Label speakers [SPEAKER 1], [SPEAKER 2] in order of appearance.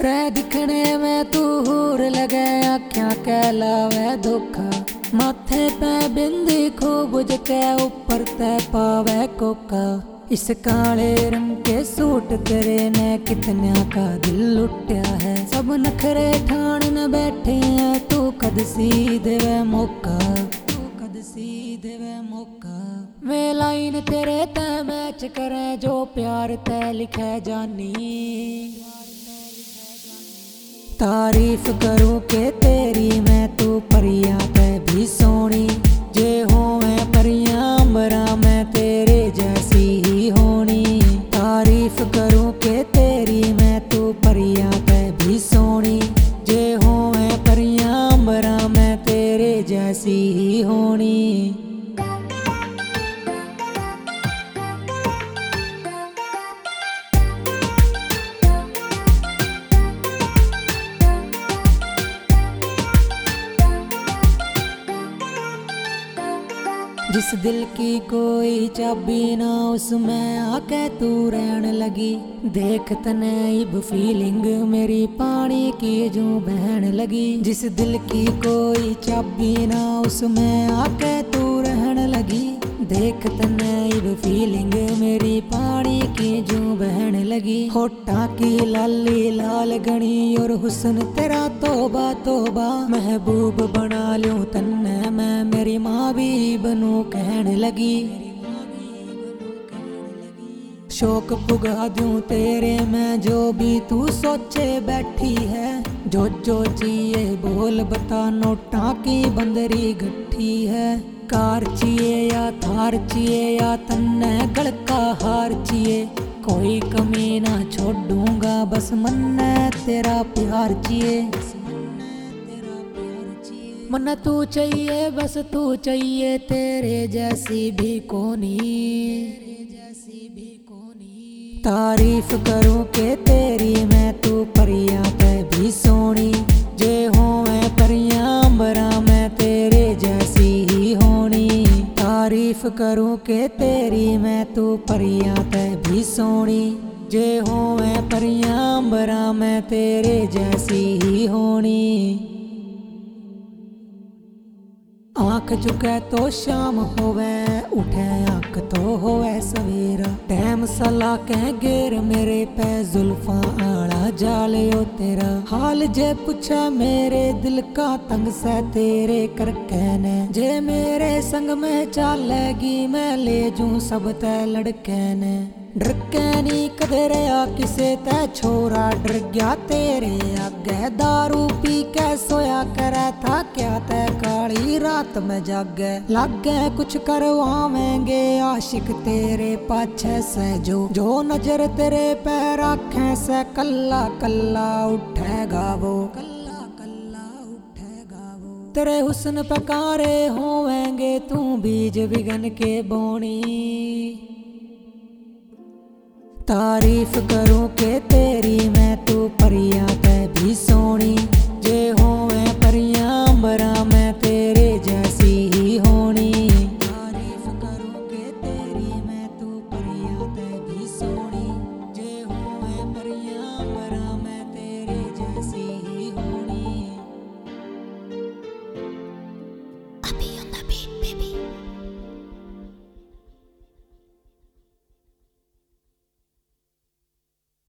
[SPEAKER 1] रे दिखने में तू हूर लगे आख्या कहलावे धोखा। माथे पे बिंदी खूब जके ऊपर ते पावे कोका। इस काले रंग के सूट तेरे ने कितना का दिल लुटिया है। सब नखरे ठाण न बैठे हैं तू कद सी देवे मौका। वे लाइन तेरे ते मैच करे जो प्यार ते लिखे जानी। तारीफ करूं के तेरी मैं तू परियां ते भी सोनी। जे हो मैं परियां अंबरा मैं तेरे जैसी ही होनी। तारीफ करूं के तेरी मैं तू परियां ते भी सोनी। जे हो मैं परियां अंबरा मैं तेरे जैसी ही होनी। जिस दिल की कोई चाबी ना उसमें आके तू रहन लगी। देख तने इब फीलिंग मेरी पानी की जो बहन लगी। जिस दिल की कोई चाबी ना उसमें आके तू रहन लगी। देख तने इब फीलिंग मेरी पानी की जो बहन लगी। होठा की लाली लाल गणी और हुस्न तेरा तोबा तोबा। महबूब बना लूं तन्ने मैं मेरी माँ भी बनूं कहन लगी। शौक पुगा दूं तेरे में जो भी तू सोचे बैठी है। जो चाहिए बोल बता नोटा की बंदरी गट्ठी है। कार चाहिए या थार चाहिए या तन्ने गल का हार चाहिए। कोई कमी ना छोड़ूंगा बस मन्ने तेरा प्यार चाहिए। मन्ना तू चाहिए बस तू चाहिए तेरे जैसी भी कोनी। तारीफ करूं के तेरी मैं तू परियां ते भी सोनी। जे हो मैं परियां अंबरा मैं तेरे जैसी ही होनी। तारीफ करूं के तेरी मैं तू परियां ते भी सोनी। जे हो मैं परियां अंबरा मैं तेरे जैसी ही होनी। आँख झुके तो शाम होवे उठे आँख तो होवे सवेरा। टैम सला कह गेर मेरे पे जुल्फा आला जालियो तेरा। हाल जे पूछा मेरे दिल का तंग से तेरे कर कहने। जे मेरे संग में चालेगी मैं ले जूं सब ते लड़के ने। डर के नी कदे रहा किसे ते छोरा डर गया तेरे आगे। दारू पी के सोया करे था क्या ते काली रात में जागे। लागे कुछ करवावेंगे आशिक तेरे पाछे से जो नजर तेरे पैर आँखें से कल्ला कल्ला उठेगा वो। तेरे हुस्न पकारे होवेंगे तू बीज बिगन के बोनी। तारीफ करूं के तेरी मैं तू परियां ते भी सोनी। जे हो मैं परियां अंबरा